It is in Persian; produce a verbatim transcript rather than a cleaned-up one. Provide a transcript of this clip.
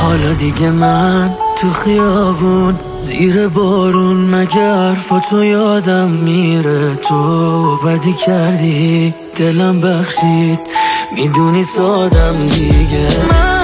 حالا دیگه من تو خیابون زیر بارون مگه حرفاتو یادم میره. تو بدی کردی دلم بخشید میدونی سادم دیگه. من